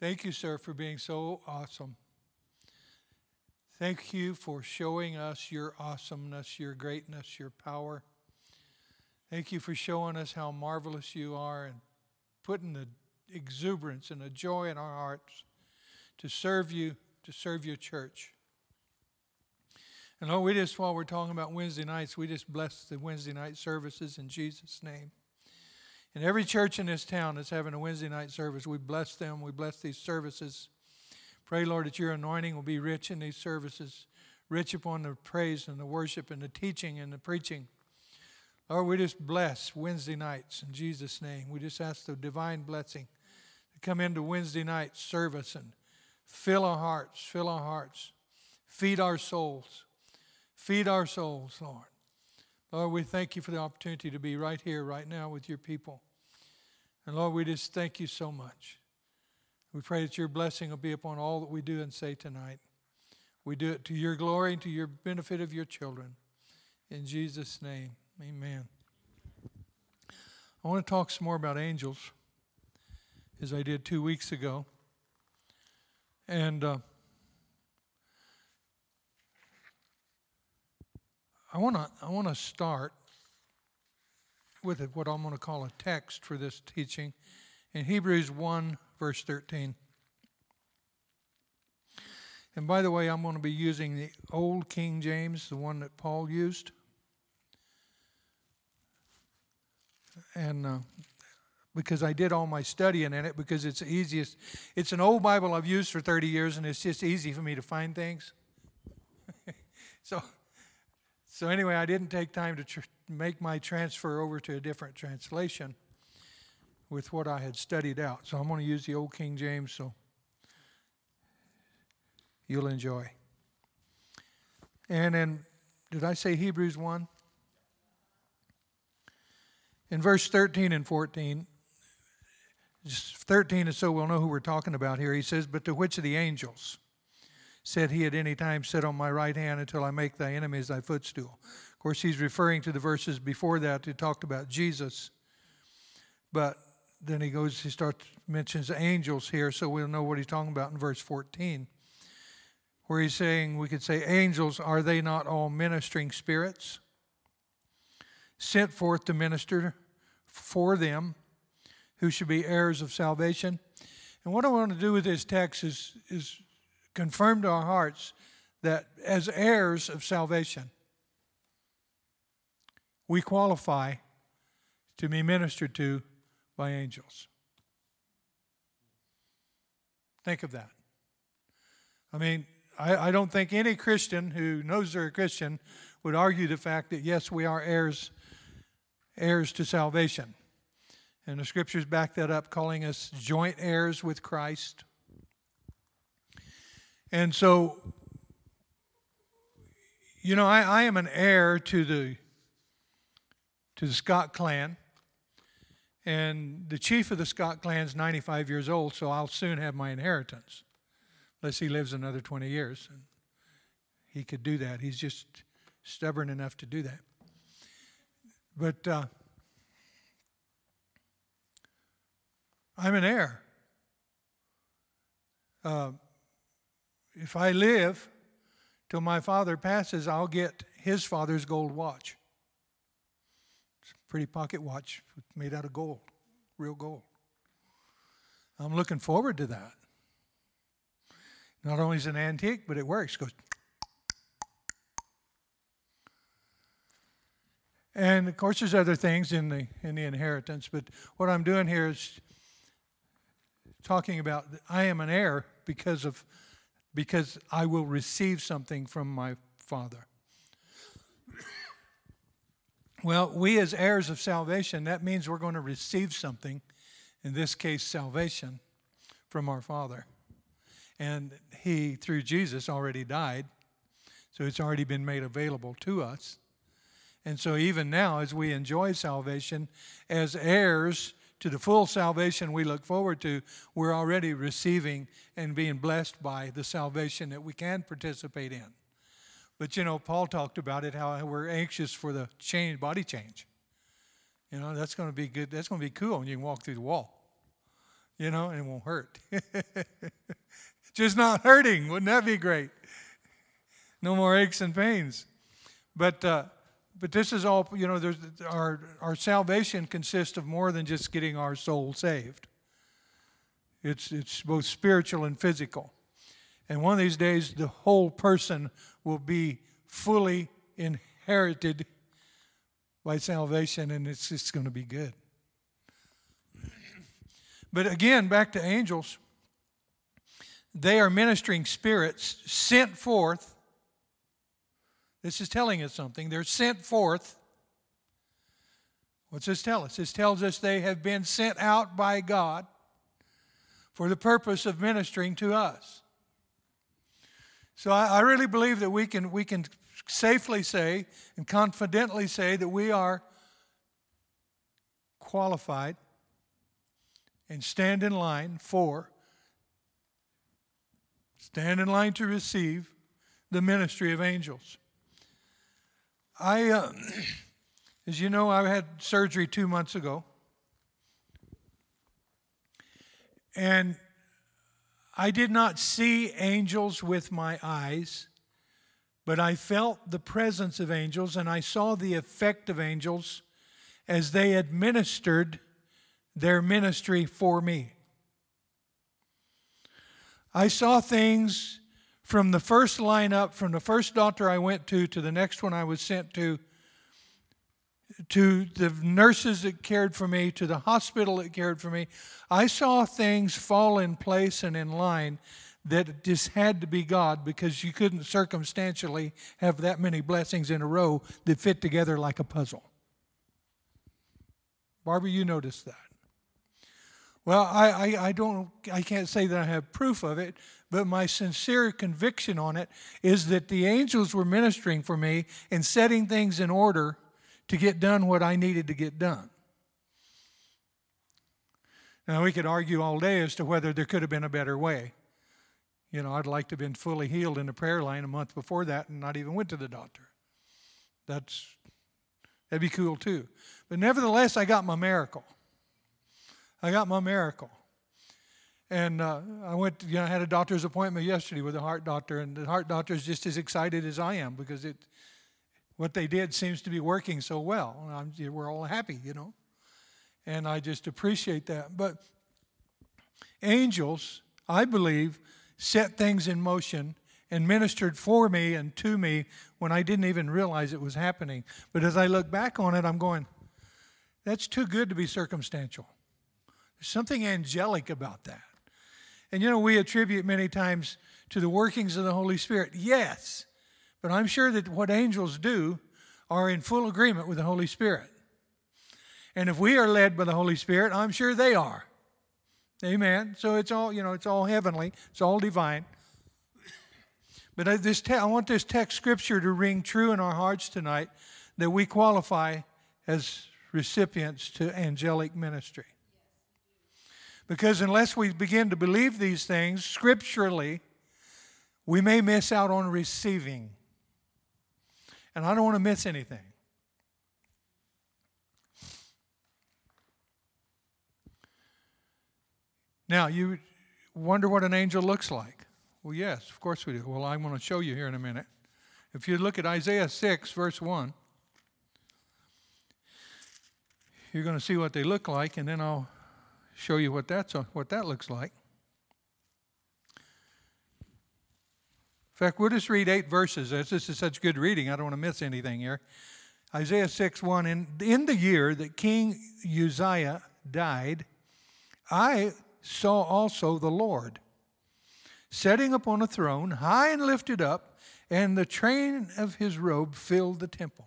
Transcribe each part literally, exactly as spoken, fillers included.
Thank you, sir, for being so awesome. Thank you for showing us your awesomeness, your greatness, your power. Thank you for showing us how marvelous you are and putting the exuberance and the joy in our hearts to serve you, to serve your church. And Lord, we just, while we're talking about Wednesday nights, we just bless the Wednesday night services in Jesus' name. And every church in this town that's having a Wednesday night service, we bless them. We bless these services. Pray, Lord, that your anointing will be rich in these services, rich upon the praise and the worship and the teaching and the preaching. Lord, we just bless Wednesday nights in Jesus' name. We just ask the divine blessing to come into Wednesday night service and fill our hearts, fill our hearts, feed our souls, feed our souls, Lord. Lord, we thank you for the opportunity to be right here, right now with your people. And Lord, we just thank you so much. We pray that your blessing will be upon all that we do and say tonight. We do it to your glory and to your benefit of your children. In Jesus' name, amen. I want to talk some more about angels, as I did two weeks ago. And uh, I want to I want to start with what I'm going to call a text for this teaching in Hebrews one, verse thirteen. And by the way, I'm going to be using the old King James, the one that Paul used. And uh, because I did all my studying in it, because it's the easiest. It's an old Bible I've used for thirty years, and it's just easy for me to find things. so... So anyway, I didn't take time to tr- make my transfer over to a different translation with what I had studied out. So I'm going to use the old King James, so you'll enjoy. And then, did I say Hebrews one? In verse thirteen and fourteen, just thirteen is so we'll know who we're talking about here. He says, "But to which of the angels said he at any time, sit on my right hand until I make thy enemies thy footstool?" Of course, he's referring to the verses before that that talked about Jesus. But then he goes, he starts, mentions angels here, so we'll know what he's talking about in verse fourteen, where he's saying, we could say, angels, are they not all ministering spirits, sent forth to minister for them who should be heirs of salvation? And what I want to do with this text is, is confirm to our hearts that as heirs of salvation, we qualify to be ministered to by angels. Think of that. I mean, I, I don't think any Christian who knows they're a Christian would argue the fact that, yes, we are heirs, heirs to salvation. And the scriptures back that up, calling us joint heirs with Christ. And so, you know, I, I am an heir to the to the Scott clan, and the chief of the Scott clan is ninety-five years old, so I'll soon have my inheritance, unless he lives another twenty years. And he could do that. He's just stubborn enough to do that. But uh, I'm an heir. Uh, If I live till my father passes, I'll get his father's gold watch. It's a pretty pocket watch made out of gold, real gold. I'm looking forward to that. Not only is it an antique, but it works. It goes. And of course, there's other things in the in the inheritance. But what I'm doing here is talking about I am an heir because of. Because I will receive something from my Father. Well, we as heirs of salvation, that means we're going to receive something, in this case salvation, from our Father. And he, through Jesus, already died, so it's already been made available to us. And so even now, as we enjoy salvation, as heirs to the full salvation we look forward to, we're already receiving and being blessed by the salvation that we can participate in. But, you know, Paul talked about it, how we're anxious for the change, body change. You know, that's going to be good. That's going to be cool when you can walk through the wall. You know, and it won't hurt. Just not hurting. Wouldn't that be great? No more aches and pains. But uh, but this is all, you know, there's, our, our salvation consists of more than just getting our soul saved. It's, it's both spiritual and physical. And one of these days, the whole person will be fully inherited by salvation, and it's just going to be good. But again, back to angels. They are ministering spirits sent forth. This is telling us something. They're sent forth. What's this tell us? This tells us they have been sent out by God for the purpose of ministering to us. So I, I really believe that we can, we can safely say and confidently say that we are qualified and stand in line for, stand in line to receive the ministry of angels. I, uh, as you know, I had surgery two months ago. And I did not see angels with my eyes, but I felt the presence of angels, and I saw the effect of angels as they administered their ministry for me. I saw things from the first lineup, from the first doctor I went to to the next one I was sent to, to the nurses that cared for me, to the hospital that cared for me. I saw things fall in place and in line that just had to be God, because you couldn't circumstantially have that many blessings in a row that fit together like a puzzle. Barbara, you noticed that. Well, I, I, I don't, I can't say that I have proof of it, but my sincere conviction on it is that the angels were ministering for me and setting things in order to get done what I needed to get done. Now, we could argue all day as to whether there could have been a better way. You know, I'd like to have been fully healed in the prayer line a month before that and not even went to the doctor. That's, that'd be cool too. But nevertheless, I got my miracle. I got my miracle. And uh, I went, you know, I had a doctor's appointment yesterday with a heart doctor, and the heart doctor is just as excited as I am, because it, what they did seems to be working so well. I'm, we're all happy, you know. And I just appreciate that. But angels, I believe, set things in motion and ministered for me and to me when I didn't even realize it was happening. But as I look back on it, I'm going, that's too good to be circumstantial. There's something angelic about that. And you know, we attribute many times to the workings of the Holy Spirit. Yes, but I'm sure that what angels do are in full agreement with the Holy Spirit. And if we are led by the Holy Spirit, I'm sure they are. Amen. So it's all, you know, it's all heavenly. It's all divine. But I, this te- I want this text scripture to ring true in our hearts tonight, that we qualify as recipients to angelic ministry. Because unless we begin to believe these things scripturally, we may miss out on receiving. And I don't want to miss anything. Now, you wonder what an angel looks like. Well, yes, of course we do. Well, I'm going to show you here in a minute. If you look at Isaiah six, verse one, you're going to see what they look like, and then I'll show you what that's what that looks like. In fact, we'll just read eight verses. This is such good reading, I don't want to miss anything here. Isaiah six one, in, in the year that King Uzziah died, I saw also the Lord sitting upon a throne, high and lifted up, and the train of his robe filled the temple.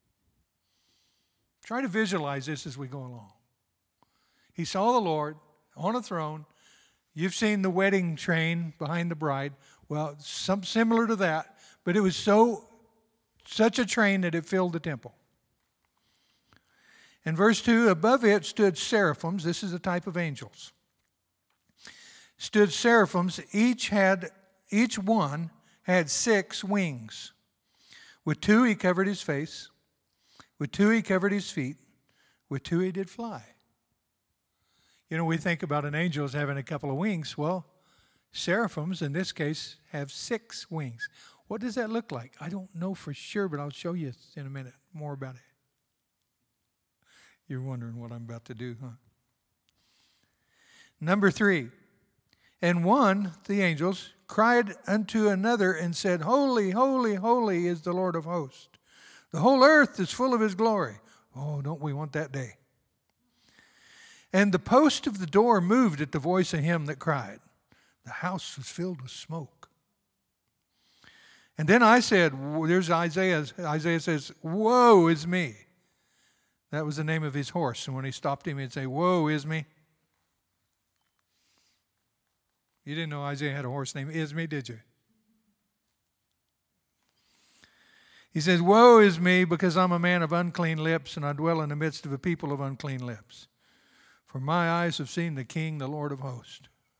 Try to visualize this as we go along. He saw the Lord on a throne. You've seen the wedding train behind the bride. Well, some similar to that, but it was so such a train that it filled the temple. In verse two, above it stood seraphims. This is a type of angels. Stood seraphims, each had each one had six wings. With two he covered his face, with two he covered his feet, with two he did fly. You know, we think about an angel as having a couple of wings. Well, seraphims, in this case, have six wings. What does that look like? I don't know for sure, but I'll show you in a minute more about it. You're wondering what I'm about to do, huh? Number three. And one, the angels, cried unto another and said, Holy, holy, holy is the Lord of hosts. The whole earth is full of his glory. Oh, don't we want that day? And the post of the door moved at the voice of him that cried. The house was filled with smoke. And then I said, there's Isaiah. Isaiah says, woe is me. That was the name of his horse. And when he stopped him, he'd say, woe is me. You didn't know Isaiah had a horse named Isme, did you? He says, woe is me, because I'm a man of unclean lips, and I dwell in the midst of a people of unclean lips. For my eyes have seen the King, the Lord of hosts.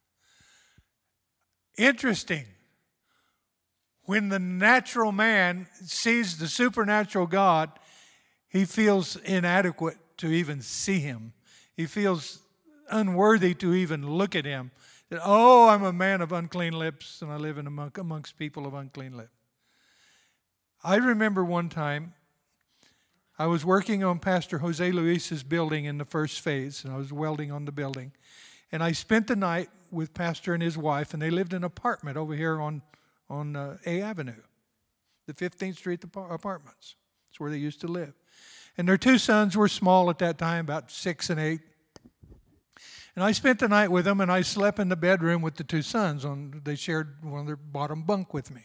Interesting. When the natural man sees the supernatural God, he feels inadequate to even see him. He feels unworthy to even look at him. That, oh, I'm a man of unclean lips, and I live in among, amongst people of unclean lips. I remember one time, I was working on Pastor Jose Luis's building in the first phase, and I was welding on the building. And I spent the night with Pastor and his wife, and they lived in an apartment over here on, on uh, A Avenue, the fifteenth Street apartments. That's where they used to live. And their two sons were small at that time, about six and eight. And I spent the night with them, and I slept in the bedroom with the two sons. On, they shared one of their bottom bunk with me.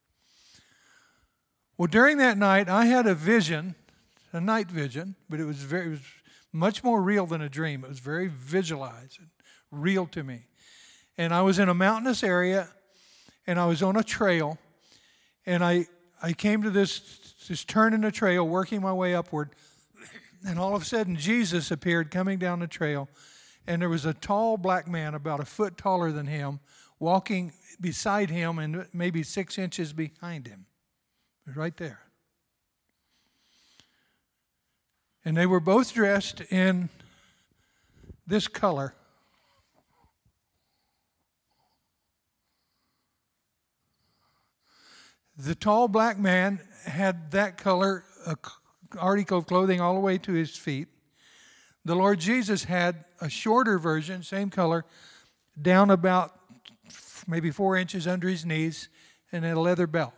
Well, during that night, I had a vision, a night vision, but it was very, it was much more real than a dream. It was very visualized and real to me. And I was in a mountainous area, and I was on a trail, and I I came to this, this turn in the trail, working my way upward, and all of a sudden, Jesus appeared coming down the trail. And there was a tall black man, about a foot taller than him, walking beside him and maybe six inches behind him. It was right there. And they were both dressed in this color. The tall black man had that color uh, article of clothing all the way to his feet. The Lord Jesus had a shorter version, same color, down about maybe four inches under his knees, and a leather belt.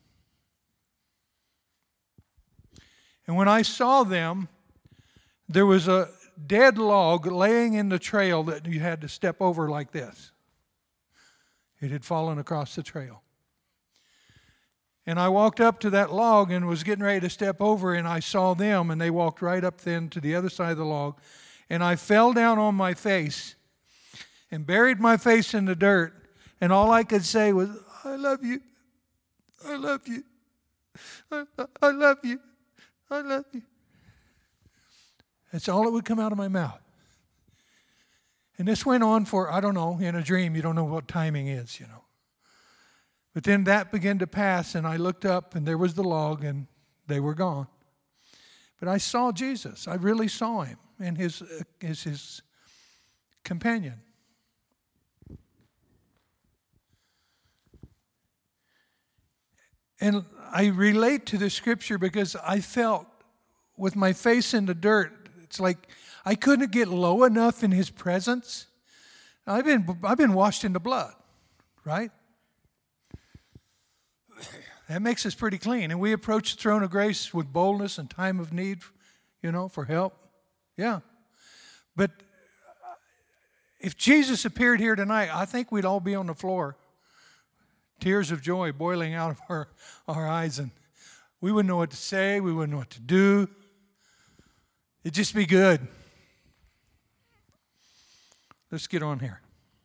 And when I saw them, there was a dead log laying in the trail that you had to step over like this. It had fallen across the trail. And I walked up to that log and was getting ready to step over, and I saw them, and they walked right up then to the other side of the log. And I fell down on my face and buried my face in the dirt, and all I could say was, I love you. I love you. I, I love you. I love you. That's all that would come out of my mouth. And this went on for, I don't know, in a dream, you don't know what timing is, you know. But then that began to pass, and I looked up, and there was the log, and they were gone. But I saw Jesus. I really saw him and his, uh, his, his companion. And I relate to the scripture because I felt with my face in the dirt, it's like I couldn't get low enough in his presence. I've been, I've been washed in the blood, right? That makes us pretty clean. And we approach the throne of grace with boldness and time of need, you know, for help. Yeah. But if Jesus appeared here tonight, I think we'd all be on the floor. Tears of joy boiling out of our, our eyes. And we wouldn't know what to say. We wouldn't know what to do. It'd just be good. Let's get on here.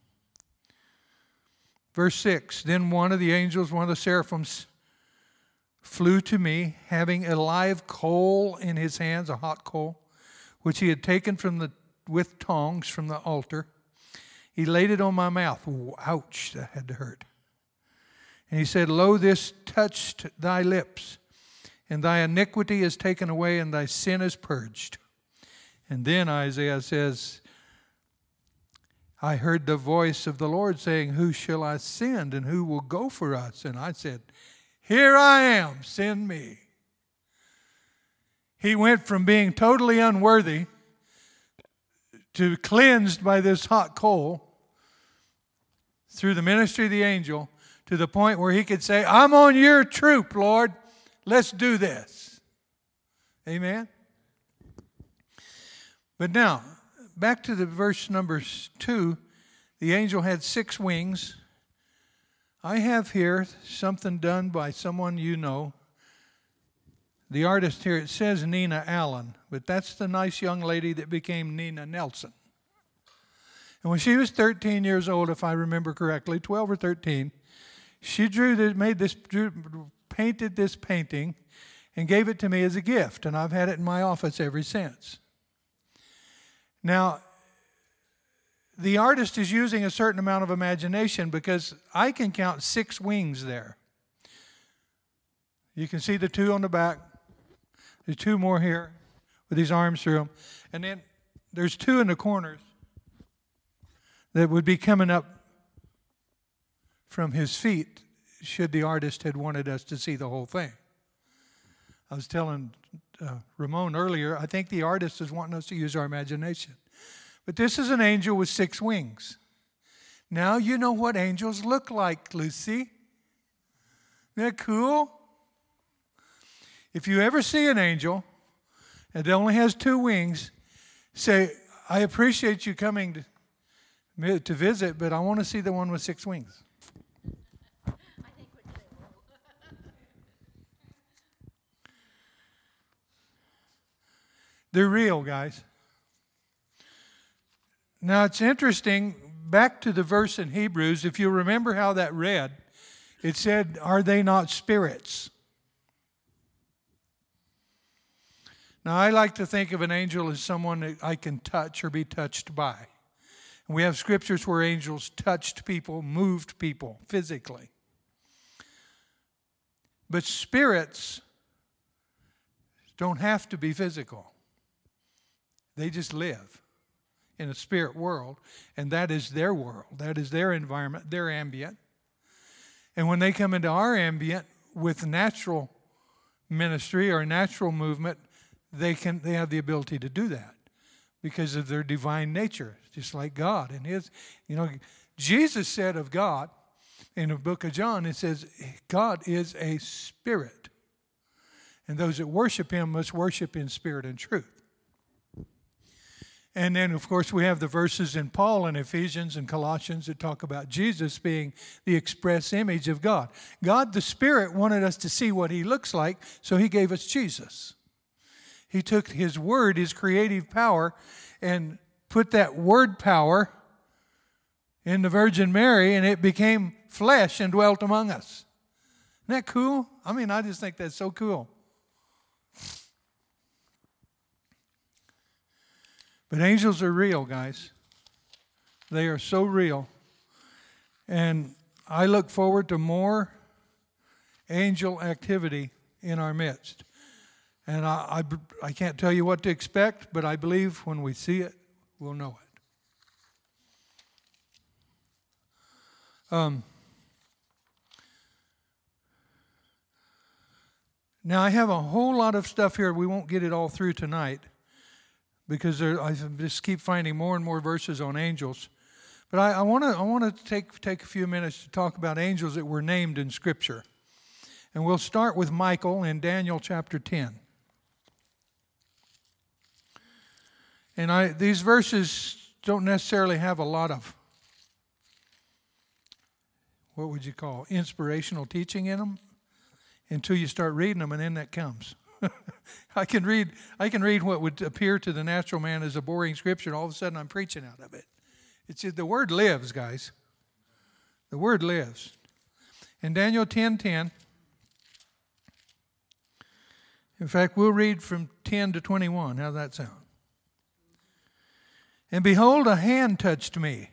Verse six, then one of the angels, one of the seraphims, flew to me, having a live coal in his hands, a hot coal, which he had taken from the with tongs from the altar. He laid it on my mouth. Ooh, ouch, that had to hurt. And he said, lo, this touched thy lips, and thy iniquity is taken away, and thy sin is purged. And then Isaiah says, I heard the voice of the Lord saying, who shall I send and who will go for us? And I said, here I am, send me. He went from being totally unworthy to cleansed by this hot coal through the ministry of the angel to the point where he could say, I'm on your troop, Lord. Let's do this. Amen? But now, back to the verse number two. The angel had six wings. I have here something done by someone you know. The artist here, it says Nina Allen, but that's the nice young lady that became Nina Nelson. And when she was thirteen years old, if I remember correctly, twelve or thirteen, she drew this, made this, drew, painted this painting and gave it to me as a gift, and I've had it in my office ever since. Now, the artist is using a certain amount of imagination because I can count six wings there. You can see the two on the back. There's two more here with his arms through them. And then there's two in the corners that would be coming up from his feet should the artist had wanted us to see the whole thing. I was telling uh, Ramon earlier, I think the artist is wanting us to use our imagination. But this is an angel with six wings. Now you know what angels look like, Lucy. Isn't that cool? If you ever see an angel and it only has two wings, say, I appreciate you coming to, to visit, but I want to see the one with six wings. I think we're doing They're real, guys. Now, it's interesting, back to the verse in Hebrews, if you remember how that read, it said, are they not spirits? Now, I like to think of an angel as someone that I can touch or be touched by. And we have scriptures where angels touched people, moved people physically. But spirits don't have to be physical. They just live in a spirit world, and that is their world. That is their environment, their ambient. And when they come into our ambient with natural ministry or natural movement, they can they have the ability to do that because of their divine nature, just like God. And his, you know, Jesus said of God in the book of John, it says, God is a spirit. And those that worship him must worship in spirit and truth. And then, of course, we have the verses in Paul and Ephesians and Colossians that talk about Jesus being the express image of God. God, the Spirit, wanted us to see what he looks like, so he gave us Jesus. He took his word, his creative power, and put that word power in the Virgin Mary, and it became flesh and dwelt among us. Isn't that cool? I mean, I just think that's so cool. But angels are real, guys. They are so real. And I look forward to more angel activity in our midst. And I, I, I can't tell you what to expect, but I believe when we see it, we'll know it. Um, now, I have a whole lot of stuff here. We won't get it all through tonight, because there, I just keep finding more and more verses on angels. But I want to I want to take take a few minutes to talk about angels that were named in Scripture. And we'll start with Michael in Daniel chapter ten. And I these verses don't necessarily have a lot of, what would you call, inspirational teaching in them until you start reading them, and then that comes. I can read I can read what would appear to the natural man as a boring scripture, and all of a sudden I'm preaching out of it. It's the word lives, guys. The word lives. In Daniel ten ten, in fact, we'll read from ten to twenty-one. How's that sound? And behold, a hand touched me,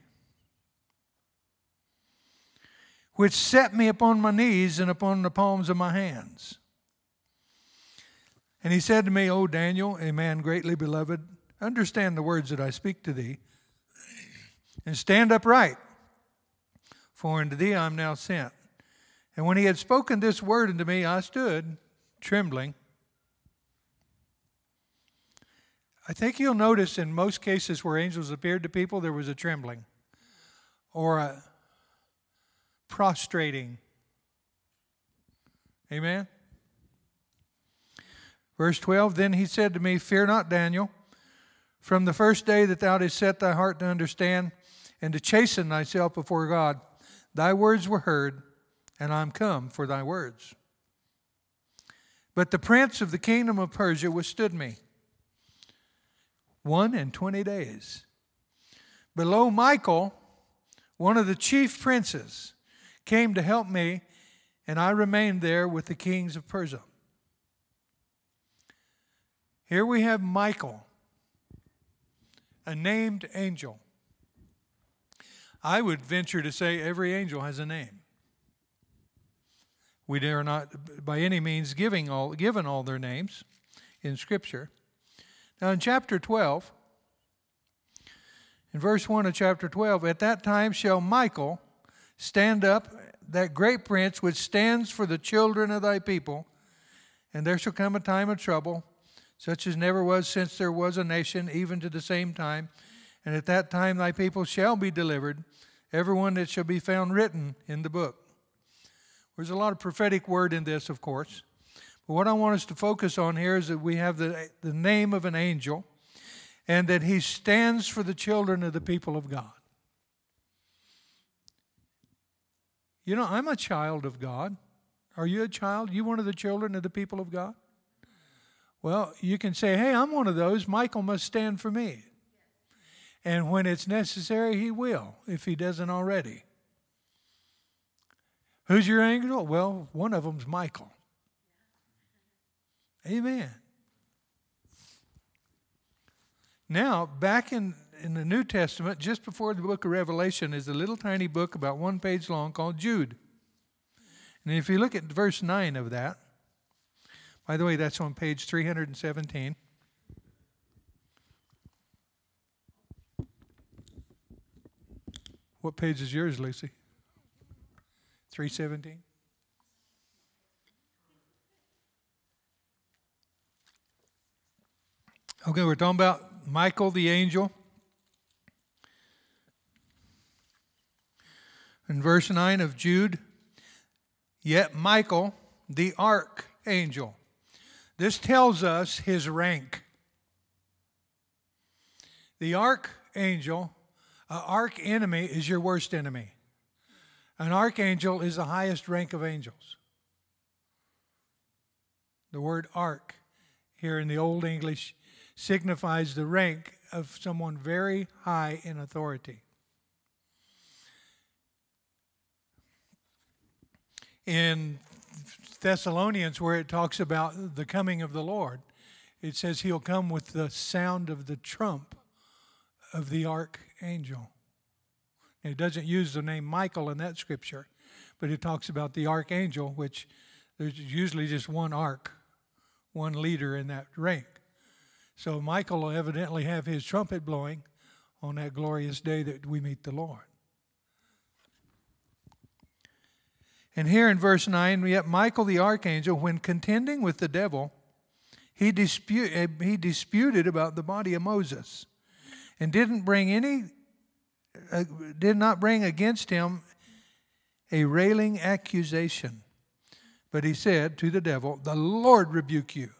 which set me upon my knees and upon the palms of my hands. And he said to me, O Daniel, a man greatly beloved, understand the words that I speak to thee, and stand upright, for unto thee I am now sent. And when he had spoken this word unto me, I stood trembling. I think you'll notice in most cases where angels appeared to people, there was a trembling or a prostrating. Amen? Verse twelve, then he said to me, fear not, Daniel, from the first day that thou didst set thy heart to understand and to chasten thyself before God, thy words were heard, and I am come for thy words. But the prince of the kingdom of Persia withstood me one and twenty days. Below Michael, one of the chief princes, came to help me, and I remained there with the kings of Persia. Here we have Michael, a named angel. I would venture to say every angel has a name. We are not by any means giving all, given all their names in Scripture. Now in chapter twelve, in verse one of chapter twelve, at that time shall Michael stand up, that great prince which stands for the children of thy people, and there shall come a time of trouble, such as never was since there was a nation, even to the same time. And at that time thy people shall be delivered, every one that shall be found written in the book. There's a lot of prophetic word in this, of course. But what I want us to focus on here is that we have the, the name of an angel, and that he stands for the children of the people of God. You know, I'm a child of God. Are you a child? You one of the children of the people of God? Well, you can say, hey, I'm one of those. Michael must stand for me. And when it's necessary, he will, if he doesn't already. Who's your angel? Well, one of them's Michael. Amen. Now, back in, in the New Testament, just before the book of Revelation, is a little tiny book about one page long called Jude. And if you look at verse nine of that, by the way, that's on page three hundred seventeen. What page is yours, Lucy? three seventeen? Okay, we're talking about Michael the angel. In verse nine of Jude, yet Michael the archangel. This tells us his rank. The archangel, an arch enemy is your worst enemy. An archangel is the highest rank of angels. The word arch here in the Old English signifies the rank of someone very high in authority. In Thessalonians, where it talks about the coming of the Lord, it says he'll come with the sound of the trump of the archangel. It doesn't use the name Michael in that scripture, but it talks about the archangel, which there's usually just one arch, one leader in that rank. So Michael will evidently have his trumpet blowing on that glorious day that we meet the Lord. And here in verse nine, yet Michael the archangel, when contending with the devil, he, dispute, he disputed about the body of Moses, and didn't bring any, uh, did not bring against him a railing accusation. But he said to the devil, the Lord rebuke you.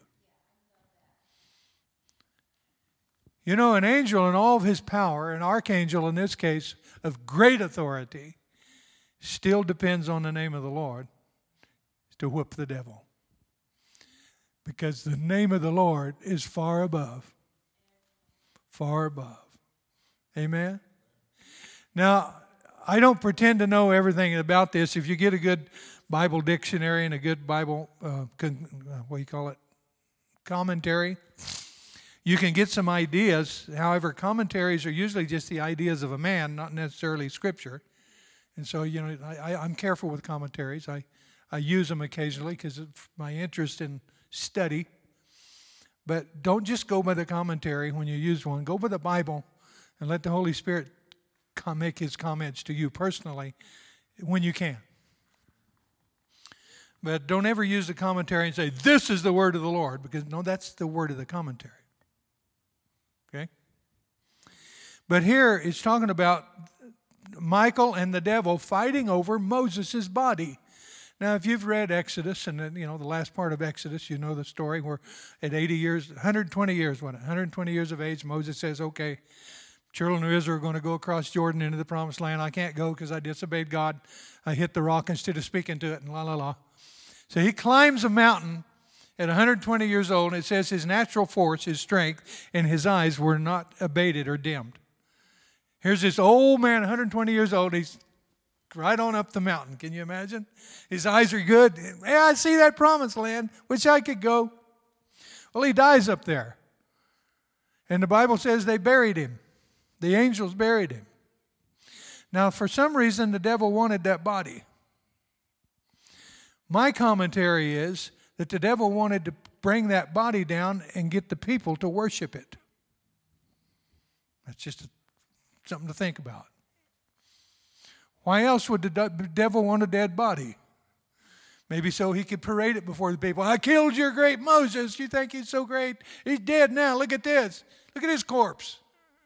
You know, an angel in all of his power, an archangel in this case of great authority, still depends on the name of the Lord to whoop the devil. Because the name of the Lord is far above. Far above. Amen? Now, I don't pretend to know everything about this. If you get a good Bible dictionary and a good Bible, uh, con, uh, what do you call it, commentary, you can get some ideas. However, commentaries are usually just the ideas of a man, not necessarily Scripture. And so, you know, I, I'm careful with commentaries. I, I use them occasionally because of my interest in study. But don't just go by the commentary when you use one. Go by the Bible and let the Holy Spirit com- make his comments to you personally when you can. But don't ever use the commentary and say, this is the word of the Lord, because no, that's the word of the commentary. Okay? But here it's talking about Michael and the devil fighting over Moses' body. Now, if you've read Exodus, and you know the last part of Exodus, you know the story where at eighty years, one hundred twenty years, what, one hundred twenty years of age, Moses says, okay, children of Israel are going to go across Jordan into the promised land. I can't go because I disobeyed God. I hit the rock instead of speaking to it, and la, la, la. So he climbs a mountain at one hundred twenty years old, and it says his natural force, his strength, and his eyes were not abated or dimmed. Here's this old man, one hundred twenty years old. He's right on up the mountain. Can you imagine? His eyes are good. Yeah, I see that promised land. Wish I could go. Well, he dies up there. And the Bible says they buried him. The angels buried him. Now, for some reason, the devil wanted that body. My commentary is that the devil wanted to bring that body down and get the people to worship it. That's just a, something to think about. Why else would the de- devil want a dead body? Maybe so he could parade it before the people. I killed your great Moses. You think he's so great? He's dead now. Look at this. Look at his corpse.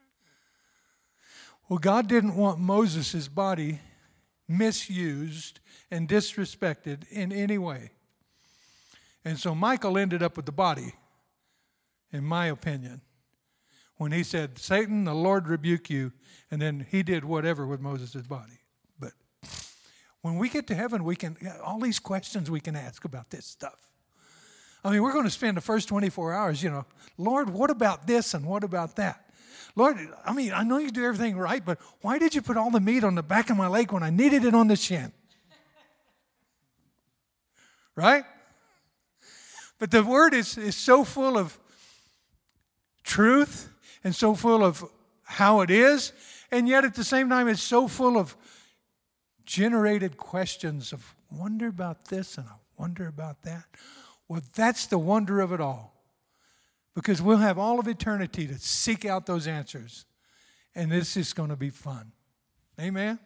Well, God didn't want Moses' body misused and disrespected in any way. And so Michael ended up with the body, in my opinion, when he said, Satan, the Lord rebuke you. And then he did whatever with Moses' body. But when we get to heaven, we can, all these questions we can ask about this stuff. I mean, we're going to spend the first twenty-four hours, you know, Lord, what about this and what about that? Lord, I mean, I know you do everything right, but why did you put all the meat on the back of my leg when I needed it on the shin? Right? But the word is, is so full of truth and so full of how it is, and yet at the same time it's so full of generated questions of wonder about this and I wonder about that. Well, that's the wonder of it all. Because we'll have all of eternity to seek out those answers. And this is going to be fun. Amen?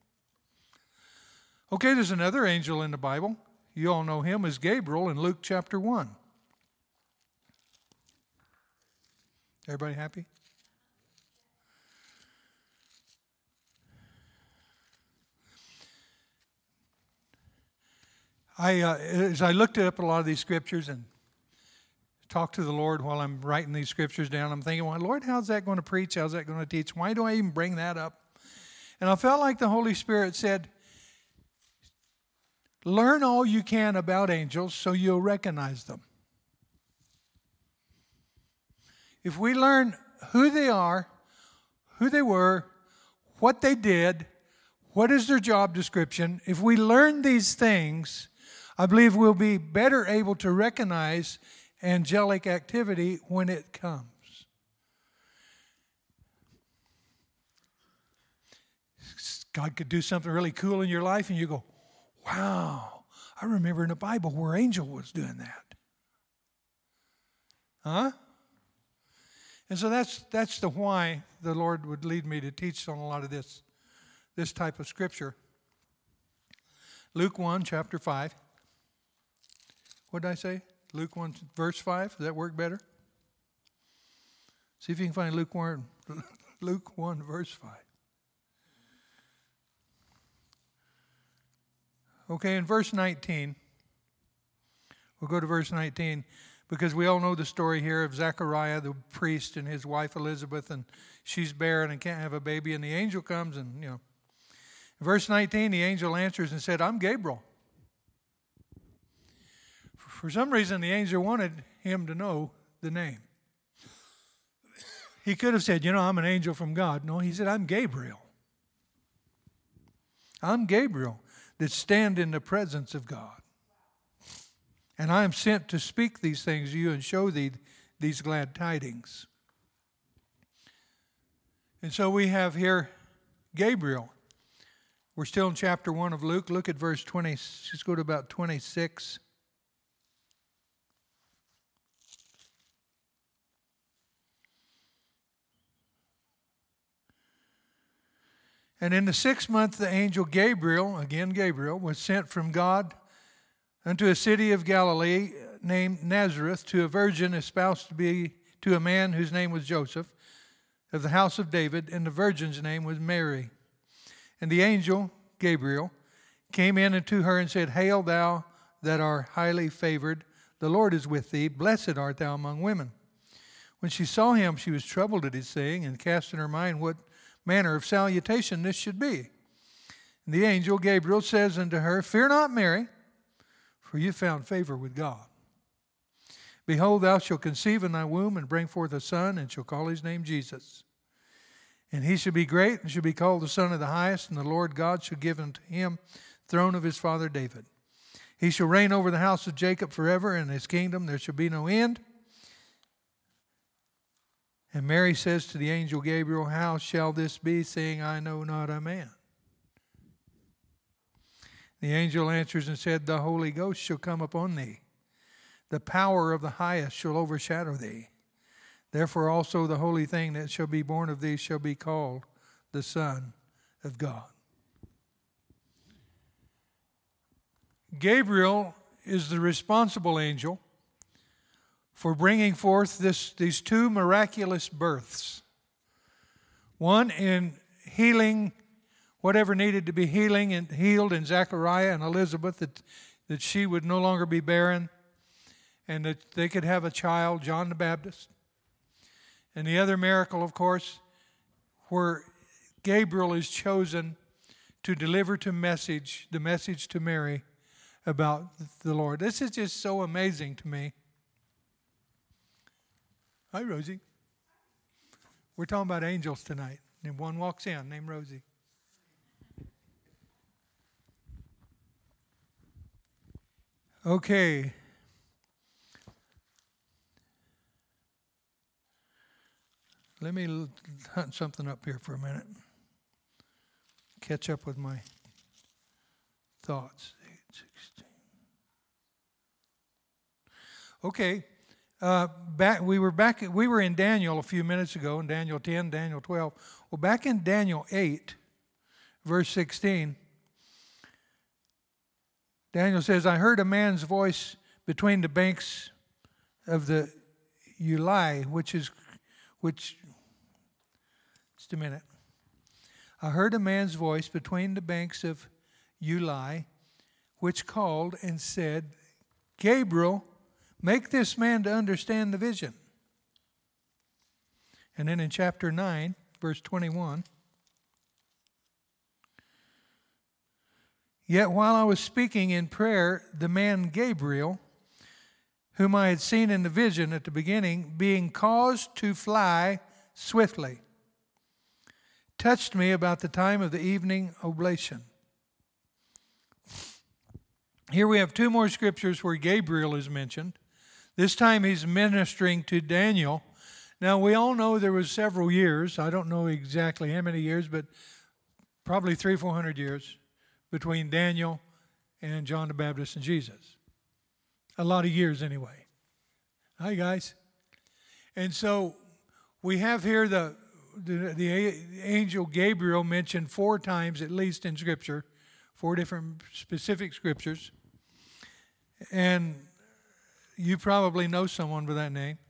Okay, there's another angel in the Bible. You all know him as Gabriel in Luke chapter one. Everybody happy? I, uh, as I looked up a lot of these scriptures and talked to the Lord while I'm writing these scriptures down, I'm thinking, well, Lord, how's that going to preach? How's that going to teach? Why do I even bring that up? And I felt like the Holy Spirit said, learn all you can about angels so you'll recognize them. If we learn who they are, who they were, what they did, what is their job description, if we learn these things, I believe we'll be better able to recognize angelic activity when it comes. God could do something really cool in your life and you go, wow, I remember in the Bible where angel was doing that. Huh? And so that's that's the why the Lord would lead me to teach on a lot of this, this type of scripture. Luke one, chapter five. What did I say? Luke one, verse five. Does that work better? See if you can find Luke one, Luke one, verse five. Okay, in verse nineteen, we'll go to verse nineteen, because we all know the story here of Zechariah, the priest, and his wife Elizabeth, and she's barren and can't have a baby, and the angel comes and, you know. In verse nineteen, the angel answers and said, I'm Gabriel. For some reason, the angel wanted him to know the name. He could have said, you know, I'm an angel from God. No, he said, I'm Gabriel. I'm Gabriel that stand in the presence of God. And I am sent to speak these things to you and show thee these glad tidings. And so we have here Gabriel. We're still in chapter one of Luke. Look at verse twenty. Just go to about twenty-six. And in the sixth month, the angel Gabriel, again Gabriel, was sent from God unto a city of Galilee named Nazareth to a virgin espoused to be to a man whose name was Joseph, of the house of David, and the virgin's name was Mary. And the angel Gabriel came in unto her and said, Hail, thou that art highly favored, the Lord is with thee, blessed art thou among women. When she saw him, she was troubled at his saying, and cast in her mind what manner of salutation this should be. And the angel Gabriel says unto her, Fear not, Mary, for you found favor with God. Behold, thou shalt conceive in thy womb, and bring forth a son, and shall call his name Jesus. And he shall be great, and shall be called the Son of the Highest, and the Lord God shall give unto him the throne of his father David. He shall reign over the house of Jacob forever, and his kingdom there shall be no end. And Mary says to the angel Gabriel, How shall this be, saying, I know not a man? The angel answers and said, The Holy Ghost shall come upon thee. The power of the highest shall overshadow thee. Therefore also the holy thing that shall be born of thee shall be called the Son of God. Gabriel is the responsible angel for bringing forth this, these two miraculous births. One in healing whatever needed to be healing and healed in Zechariah and Elizabeth, that, that she would no longer be barren, and that they could have a child, John the Baptist. And the other miracle, of course, where Gabriel is chosen to deliver to message, the message to Mary about the Lord. This is just so amazing to me. Hi, Rosie. We're talking about angels tonight. And one walks in named Rosie. Okay. Let me l- hunt something up here for a minute. Catch up with my thoughts. eight sixteen. Okay. Uh, back we were back we were in Daniel a few minutes ago, in Daniel ten, Daniel twelve. Well, back in Daniel eight, verse sixteen, Daniel says, I heard a man's voice between the banks of the Ulai, which is which just a minute. I heard a man's voice between the banks of Ulai, which called and said, Gabriel, make this man to understand the vision. And then in chapter nine, verse twenty-one, yet while I was speaking in prayer, the man Gabriel, whom I had seen in the vision at the beginning, being caused to fly swiftly, touched me about the time of the evening oblation. Here we have two more scriptures where Gabriel is mentioned. This time he's ministering to Daniel. Now we all know there was several years. I don't know exactly how many years, but probably three, four hundred years between Daniel and John the Baptist and Jesus. A lot of years anyway. Hi, guys. And so we have here the, the, the angel Gabriel mentioned four times at least in Scripture, four different specific Scriptures. And you probably know someone by that name.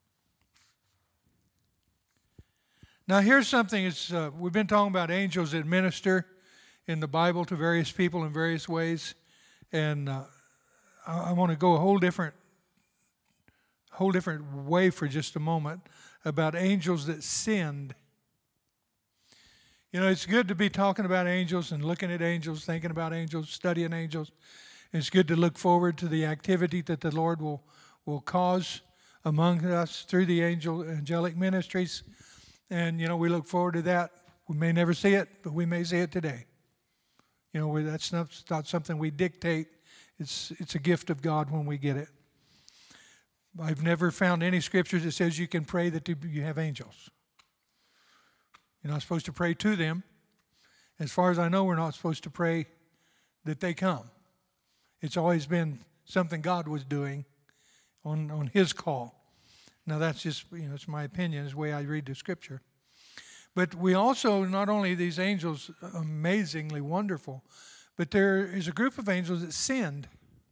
Now here's something, it's, uh, we've been talking about angels that minister in the Bible to various people in various ways. And uh, I, I want to go a whole different, whole different way for just a moment about angels that sinned. You know, it's good to be talking about angels and looking at angels, thinking about angels, studying angels. It's good to look forward to the activity that the Lord will, will cause among us through the angel angelic ministries. And, you know, we look forward to that. We may never see it, but we may see it today. You know, we, that's not, not something we dictate. It's, it's a gift of God when we get it. I've never found any scriptures that says you can pray that you have angels. You're not supposed to pray to them. As far as I know, we're not supposed to pray that they come. It's always been something God was doing on, on His call. Now that's just, you know, it's my opinion, it's the way I read the Scripture. But we also, not only these angels amazingly wonderful, but there is a group of angels that sinned.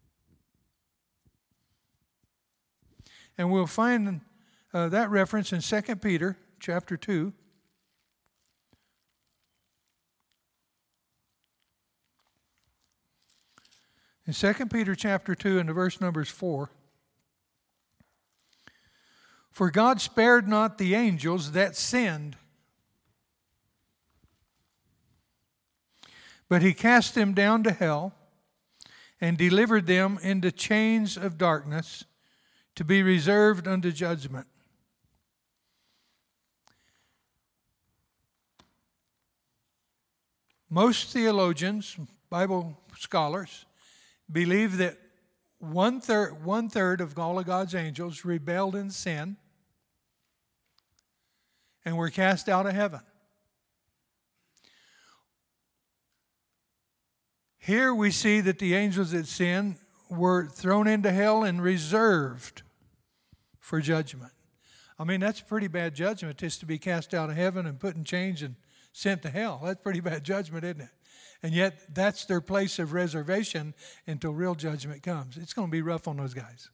And we'll find uh, that reference in Second Peter chapter two. In Second Peter chapter two, and the verse number is four. For God spared not the angels that sinned, but he cast them down to hell and delivered them into chains of darkness to be reserved unto judgment. Most theologians, Bible scholars, believe that one third, one third of all of God's angels rebelled in sin and were cast out of heaven. Here we see that the angels that sinned were thrown into hell and reserved for judgment. I mean, that's a pretty bad judgment, just to be cast out of heaven and put in chains and sent to hell. That's pretty bad judgment, isn't it? And yet, that's their place of reservation until real judgment comes. It's going to be rough on those guys.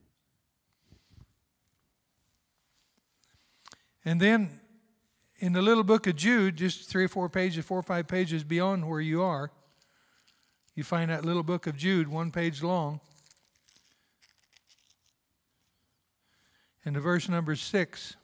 And then, in the little book of Jude, just three or four pages, four or five pages beyond where you are, you find that little book of Jude, one page long. And the verse number six.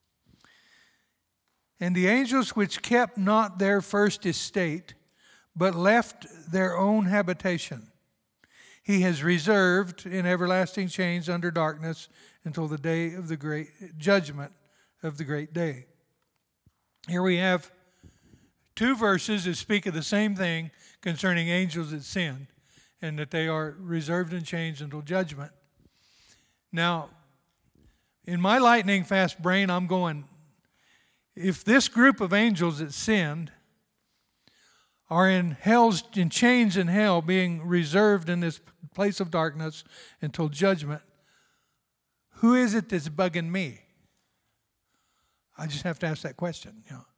And the angels which kept not their first estate, but left their own habitation, he has reserved in everlasting chains under darkness until the day of the great judgment of the great day. Here we have two verses that speak of the same thing concerning angels that sinned, and that they are reserved in chains until judgment. Now, in my lightning fast brain, I'm going, if this group of angels that sinned are in hell's in chains in hell, being reserved in this place of darkness until judgment, who is it that's bugging me? I just have to ask that question. You know.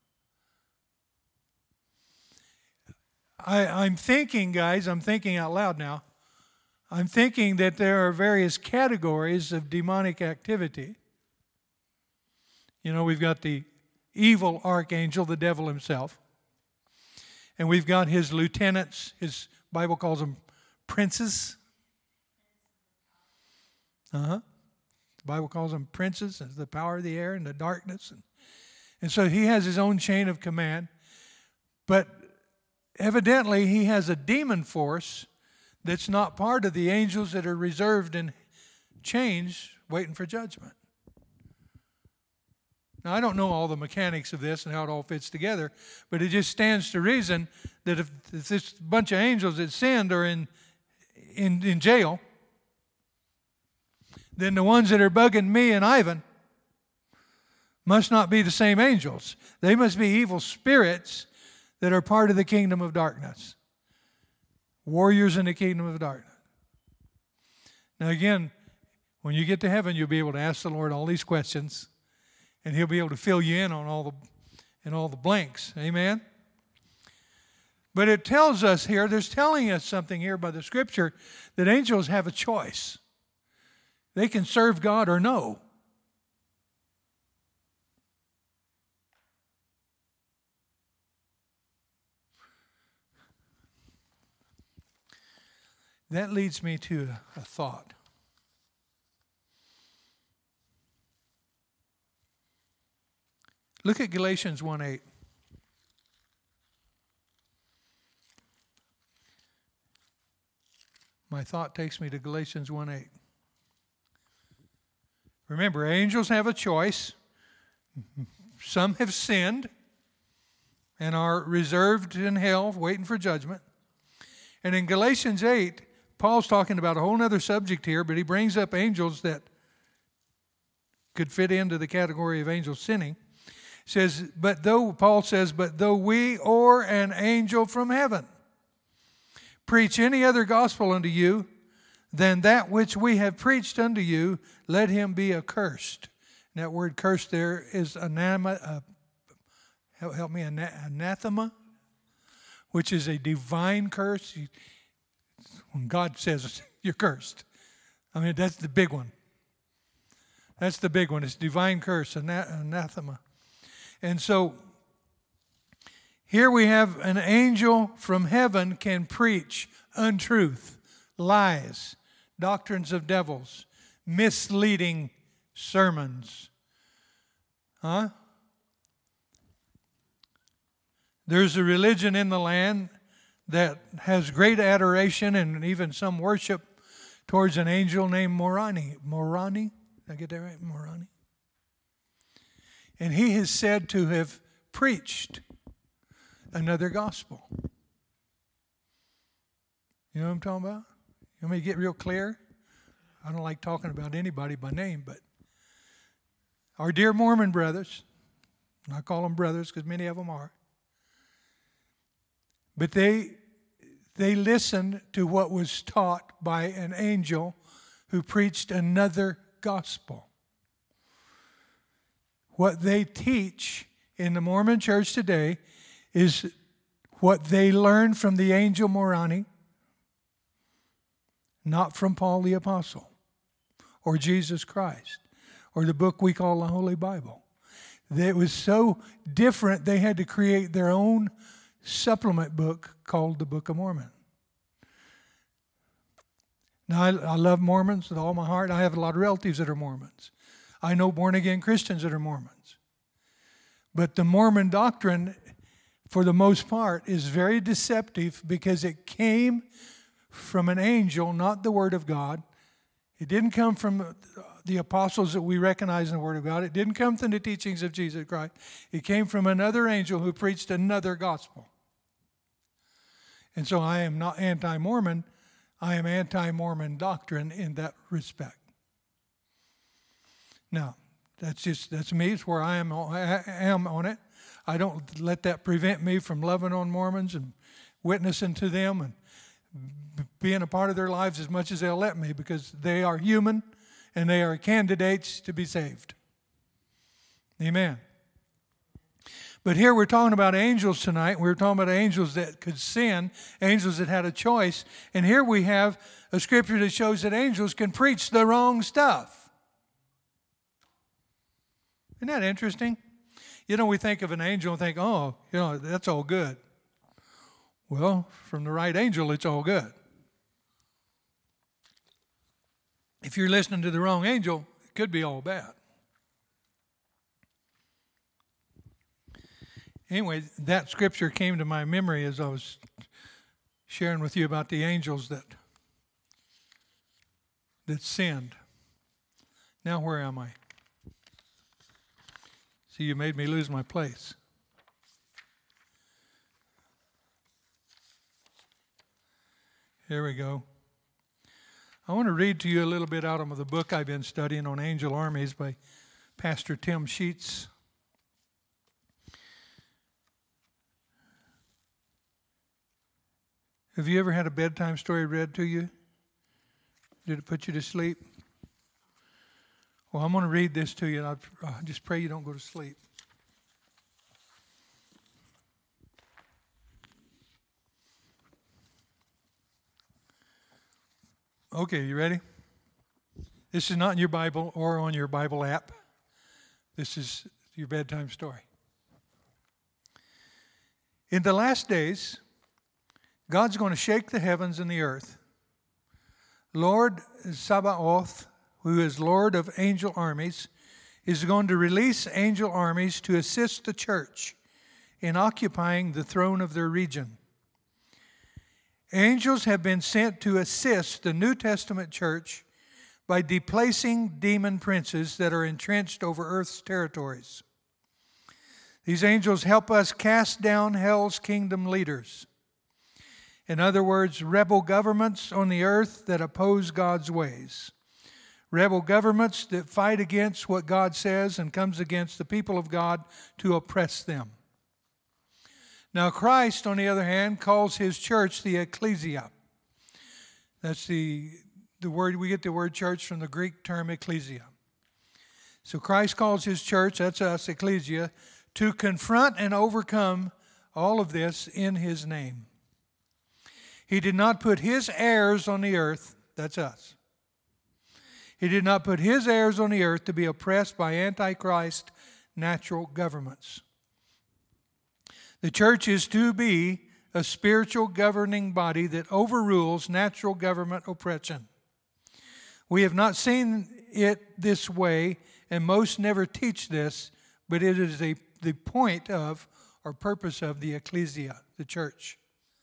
I, I'm thinking, guys, I'm thinking out loud now. I'm thinking that there are various categories of demonic activity. You know, we've got the evil archangel, the devil himself. And we've got his lieutenants, his Bible calls them princes. Uh-huh. The Bible calls them princes, and the power of the air and the darkness. And, and so he has his own chain of command. But evidently he has a demon force that's not part of the angels that are reserved in chains waiting for judgment. Now, I don't know all the mechanics of this and how it all fits together, but it just stands to reason that if, if this bunch of angels that sinned are in, in, in jail, then the ones that are bugging me and Ivan must not be the same angels. They must be evil spirits that are part of the kingdom of darkness. Warriors in the kingdom of darkness. Now again, when you get to heaven, you'll be able to ask the Lord all these questions, and he'll be able to fill you in on all the in all the blanks. Amen? But it tells us here, there's telling us something here by the Scripture, that angels have a choice. They can serve God or no. That leads me to a, a thought. Look at Galatians one eight. My thought takes me to Galatians one eight. Remember, angels have a choice. Some have sinned and are reserved in hell, waiting for judgment. And in Galatians eight, Paul's talking about a whole other subject here, but he brings up angels that could fit into the category of angels sinning. He says, but though, Paul says, but though we or an angel from heaven preach any other gospel unto you than that which we have preached unto you, let him be accursed. And that word cursed there is anama, uh, help, help me, anathema, which is a divine curse. When God says you're cursed. I mean, that's the big one. That's the big one. It's divine curse, anathema. And so here we have an angel from heaven can preach untruth, lies, doctrines of devils, misleading sermons. Huh? There's a religion in the land that has great adoration and even some worship towards an angel named Moroni. Moroni? Did I get that right? Moroni. And he is said to have preached another gospel. You know what I'm talking about? You want me to get real clear? I don't like talking about anybody by name, but our dear Mormon brothers, I call them brothers because many of them are, but they they listened to what was taught by an angel who preached another gospel. What they teach in the Mormon church today is what they learned from the angel Moroni, not from Paul the Apostle or Jesus Christ or the book we call the Holy Bible. It was so different they had to create their own supplement book called the Book of Mormon. Now, I, I love Mormons with all my heart. I have a lot of relatives that are Mormons. I know born-again Christians that are Mormons. But the Mormon doctrine, for the most part, is very deceptive because it came from an angel, not the Word of God. It didn't come from the apostles that we recognize in the Word of God. It didn't come from the teachings of Jesus Christ. It came from another angel who preached another gospel. And so I am not anti-Mormon. I am anti-Mormon doctrine in that respect. Now, that's just, that's me. It's where I am, I am on it. I don't let that prevent me from loving on Mormons and witnessing to them and being a part of their lives as much as they'll let me, because they are human and they are candidates to be saved. Amen. But here we're talking about angels tonight. We're talking about angels that could sin, angels that had a choice. And here we have a scripture that shows that angels can preach the wrong stuff. Isn't that interesting? You know, we think of an angel and think, oh, you know, that's all good. Well, from the right angel, it's all good. If you're listening to the wrong angel, it could be all bad. Anyway, that scripture came to my memory as I was sharing with you about the angels that that sinned. Now where am I? See, you made me lose my place. Here we go. I want to read to you a little bit out of the book I've been studying on angel armies by Pastor Tim Sheets. Have you ever had a bedtime story read to you? Did it put you to sleep? Well, I'm going to read this to you, and I just pray you don't go to sleep. Okay, you ready? This is not in your Bible or on your Bible app. This is your bedtime story. In the last days, God's going to shake the heavens and the earth. Lord Sabaoth, who is Lord of angel armies, is going to release angel armies to assist the church in occupying the throne of their region. Angels have been sent to assist the New Testament church by displacing demon princes that are entrenched over earth's territories. These angels help us cast down hell's kingdom leaders. In other words, rebel governments on the earth that oppose God's ways. Rebel governments that fight against what God says and comes against the people of God to oppress them. Now, Christ, on the other hand, calls his church the ecclesia. That's the, the word, we get the word church from the Greek term ecclesia. So Christ calls his church, that's us, ecclesia, to confront and overcome all of this in His name. He did not put His heirs on the earth, that's us. He did not put His heirs on the earth to be oppressed by Antichrist natural governments. The church is to be a spiritual governing body that overrules natural government oppression. We have not seen it this way, and most never teach this, but it is a, the point of or purpose of the ecclesia, the church.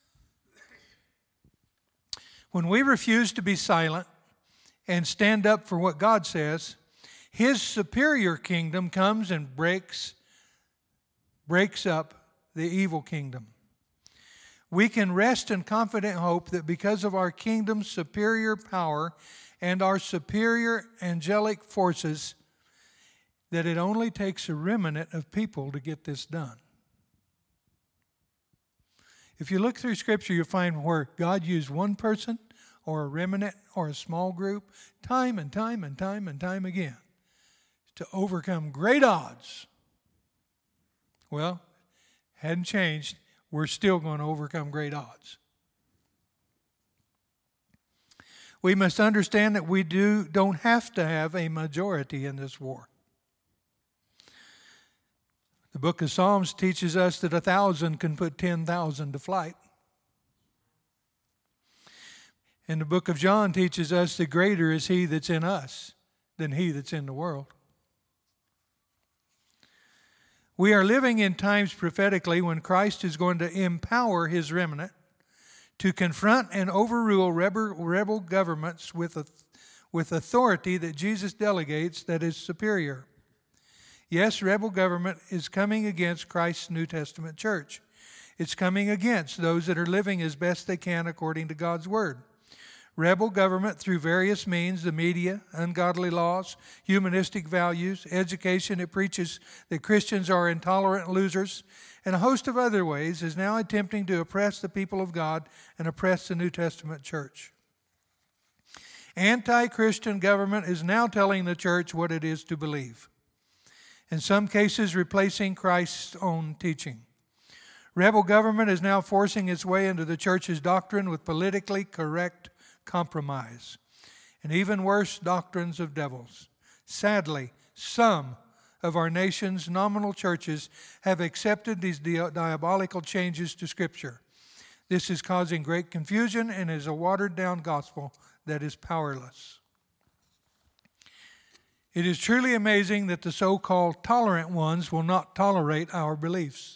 When we refuse to be silent and stand up for what God says, His superior kingdom comes and breaks, breaks up the evil kingdom. We can rest in confident hope that because of our kingdom's superior power and our superior angelic forces, that it only takes a remnant of people to get this done. If you look through Scripture, you'll find where God used one person or a remnant or a small group time and time and time and time again to overcome great odds. Well, hadn't changed. We're still going to overcome great odds. We must understand that we do, don't have to have a majority in this war. The book of Psalms teaches us that a thousand can put ten thousand to flight. And the book of John teaches us that greater is He that's in us than he that's in the world. We are living in times prophetically when Christ is going to empower His remnant to confront and overrule rebel, rebel governments with, a, with authority that Jesus delegates that is superior. Yes, rebel government is coming against Christ's New Testament church. It's coming against those that are living as best they can according to God's Word. Rebel government through various means, the media, ungodly laws, humanistic values, education that preaches that Christians are intolerant losers, and a host of other ways is now attempting to oppress the people of God and oppress the New Testament church. Anti-Christian government is now telling the church what it is to believe. In some cases, replacing Christ's own teaching. Rebel government is now forcing its way into the church's doctrine with politically correct compromise, and even worse, doctrines of devils. Sadly, some of our nation's nominal churches have accepted these diabolical changes to Scripture. This is causing great confusion and is a watered-down gospel that is powerless. It is truly amazing that the so-called tolerant ones will not tolerate our beliefs.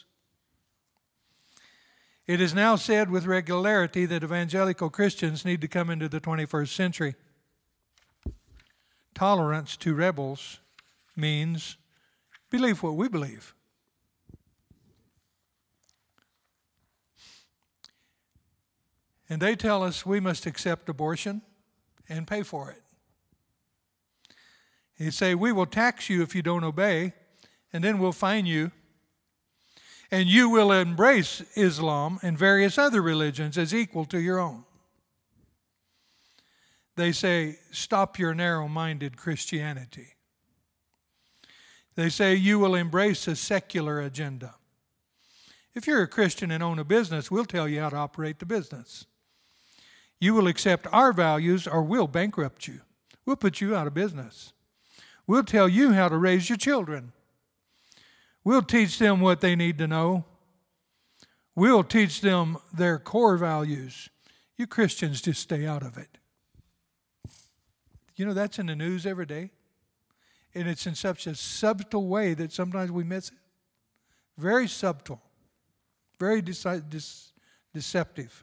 It is now said with regularity that evangelical Christians need to come into the twenty-first century. Tolerance to rebels means believe what we believe. And they tell us we must accept abortion and pay for it. They say, we will tax you if you don't obey, and then we'll fine you. And you will embrace Islam and various other religions as equal to your own. They say, stop your narrow-minded Christianity. They say you will embrace a secular agenda. If you're a Christian and own a business, we'll tell you how to operate the business. You will accept our values or we'll bankrupt you. We'll put you out of business. We'll tell you how to raise your children. We'll teach them what they need to know. We'll teach them their core values. You Christians just stay out of it. You know, that's in the news every day. And it's in such a subtle way that sometimes we miss it. Very subtle. Very dece- de- deceptive.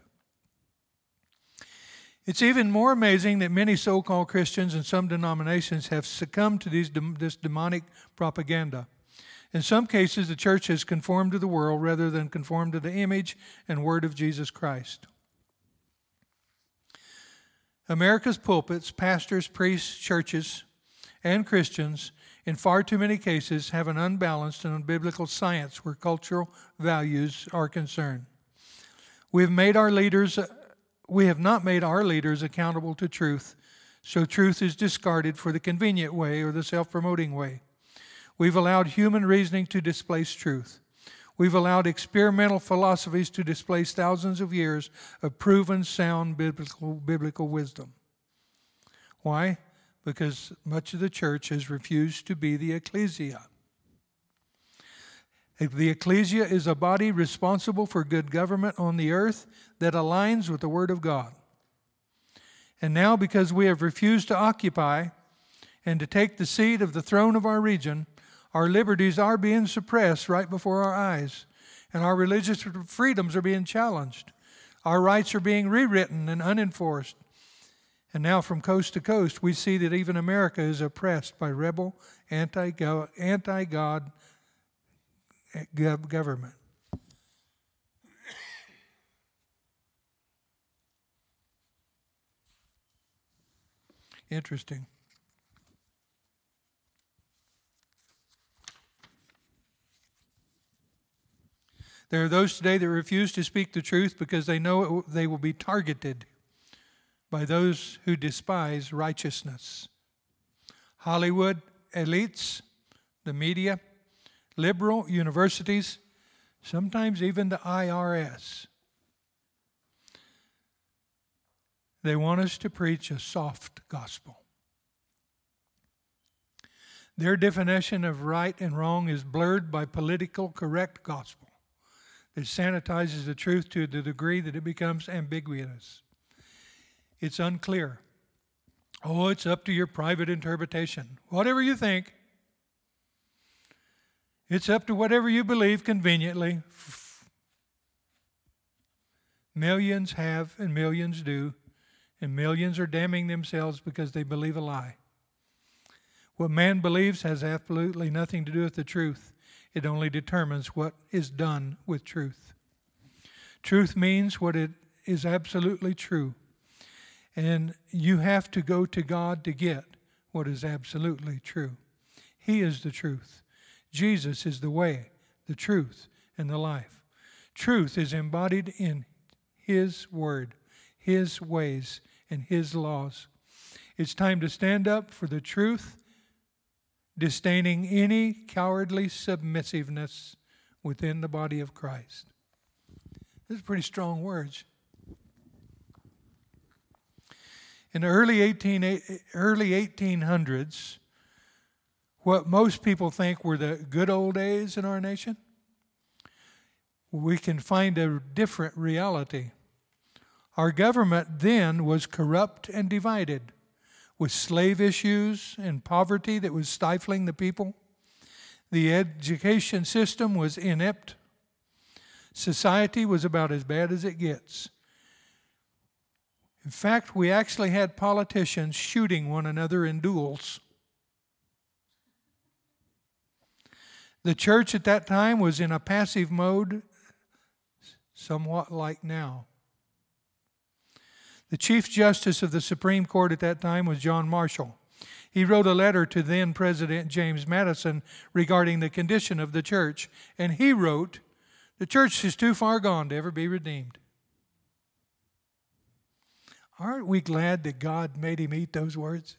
It's even more amazing that many so-called Christians and some denominations have succumbed to these, this demonic propaganda. In some cases, the church has conformed to the world rather than conform to the image and word of Jesus Christ. America's pulpits, pastors, priests, churches, and Christians, in far too many cases, have an unbalanced and unbiblical science where cultural values are concerned. We have made our leaders, we have not made our leaders accountable to truth, so truth is discarded for the convenient way or the self-promoting way. We've allowed human reasoning to displace truth. We've allowed experimental philosophies to displace thousands of years of proven sound biblical, biblical wisdom. Why? Because much of the church has refused to be the ecclesia. The ecclesia is a body responsible for good government on the earth that aligns with the Word of God. And now, because we have refused to occupy and to take the seat of the throne of our region, our liberties are being suppressed right before our eyes, and our religious freedoms are being challenged. Our rights are being rewritten and unenforced. And now from coast to coast, we see that even America is oppressed by rebel, anti-God, anti-God government. Interesting. There are those today that refuse to speak the truth because they know it, they will be targeted by those who despise righteousness. Hollywood elites, the media, liberal universities, sometimes even the I R S. They want us to preach a soft gospel. Their definition of right and wrong is blurred by political correct gospel that sanitizes the truth to the degree that it becomes ambiguous. It's unclear. Oh, it's up to your private interpretation. Whatever you think. It's up to whatever you believe conveniently. Millions have and millions do, and millions are damning themselves because they believe a lie. What man believes has absolutely nothing to do with the truth. It only determines what is done with truth. Truth means what it is absolutely true. And you have to go to God to get what is absolutely true. He is the truth. Jesus is the way, the truth, and the life. Truth is embodied in His word, His ways, and His laws. It's time to stand up for the truth, disdaining any cowardly submissiveness within the body of Christ. These are pretty strong words. In the early eighteen, early eighteen hundreds, what most people think were the good old days in our nation, we can find a different reality. Our government then was corrupt and divided, with slave issues and poverty that was stifling the people. The education system was inept. Society was about as bad as it gets. In fact, we actually had politicians shooting one another in duels. The church at that time was in a passive mode, somewhat like now. The Chief Justice of the Supreme Court at that time was John Marshall. He wrote a letter to then President James Madison regarding the condition of the church, and he wrote, "The church is too far gone to ever be redeemed." Aren't we glad that God made him eat those words?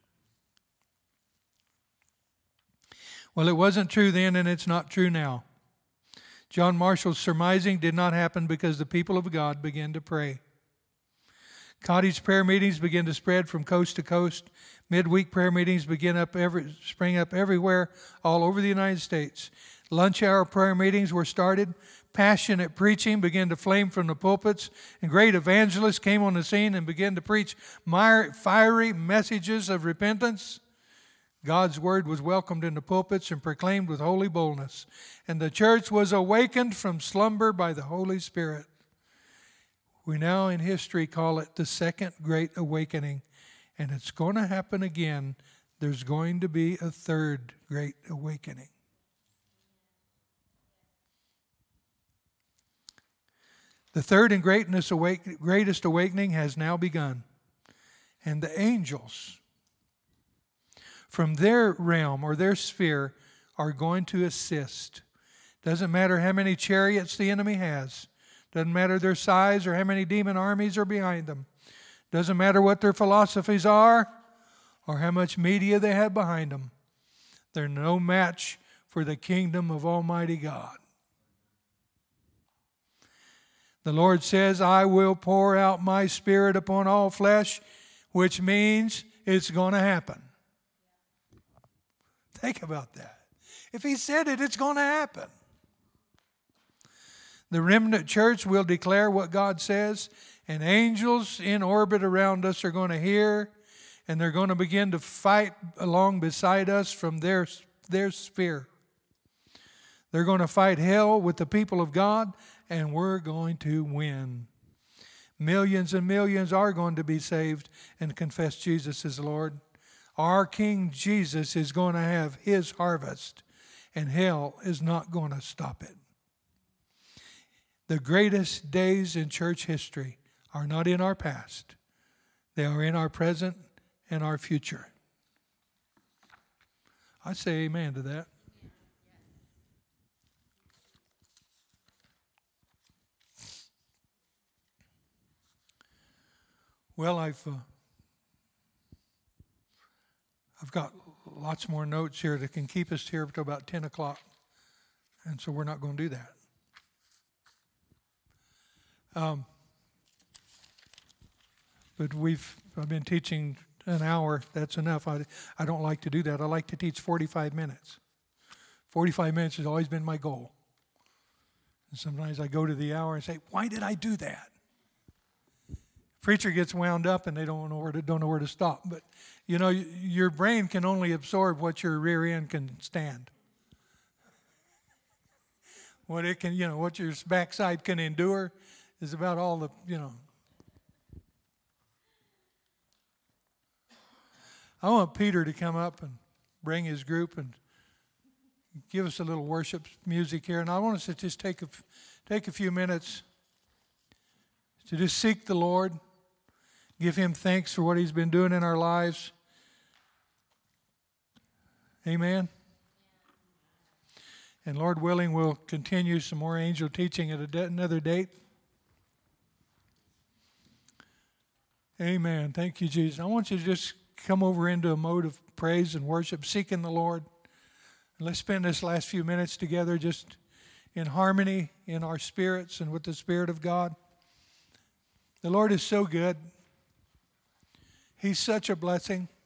Well, it wasn't true then, and it's not true now. John Marshall's surmising did not happen because the people of God began to pray. Cottage prayer meetings began to spread from coast to coast. Midweek prayer meetings began up every, spring up everywhere, all over the United States. Lunch hour prayer meetings were started. Passionate preaching began to flame from the pulpits, and great evangelists came on the scene and began to preach fiery messages of repentance. God's word was welcomed in the pulpits and proclaimed with holy boldness, and the church was awakened from slumber by the Holy Spirit. We now in history call it the Second Great Awakening, and it's going to happen again. There's going to be a third Great Awakening. The third and greatness awake, greatest awakening has now begun, and the angels from their realm or their sphere are going to assist. Doesn't matter how many chariots the enemy has. Doesn't matter their size or how many demon armies are behind them. Doesn't matter what their philosophies are or how much media they have behind them. They're no match for the kingdom of Almighty God. The Lord says, I will pour out my Spirit upon all flesh, which means it's going to happen. Think about that. If He said it, it's going to happen. The remnant church will declare what God says, and angels in orbit around us are going to hear, and they're going to begin to fight along beside us from their, their sphere. They're going to fight hell with the people of God, and we're going to win. Millions and millions are going to be saved and confess Jesus as Lord. Our King Jesus is going to have His harvest, and hell is not going to stop it. The greatest days in church history are not in our past. They are in our present and our future. I say amen to that. Well, I've uh, I've got lots more notes here that can keep us here until about ten o'clock, and so we're not going to do that. Um, but we've I've been teaching an hour. That's enough. I I don't like to do that. I like to teach forty-five minutes. forty-five minutes has always been my goal. And sometimes I go to the hour and say, "Why did I do that?" Preacher gets wound up and they don't know where to don't know where to stop. But you know, your brain can only absorb what your rear end can stand. What it can, you know, what your backside can endure is about all the, you know. I want Peter to come up and bring his group and give us a little worship music here. And I want us to just take a, take a few minutes to just seek the Lord. Give Him thanks for what He's been doing in our lives. Amen. And Lord willing, we'll continue some more angel teaching at a de- another date. Amen. Thank you, Jesus. I want you to just come over into a mode of praise and worship, seeking the Lord. And let's spend this last few minutes together just in harmony in our spirits and with the Spirit of God. The Lord is so good. He's such a blessing.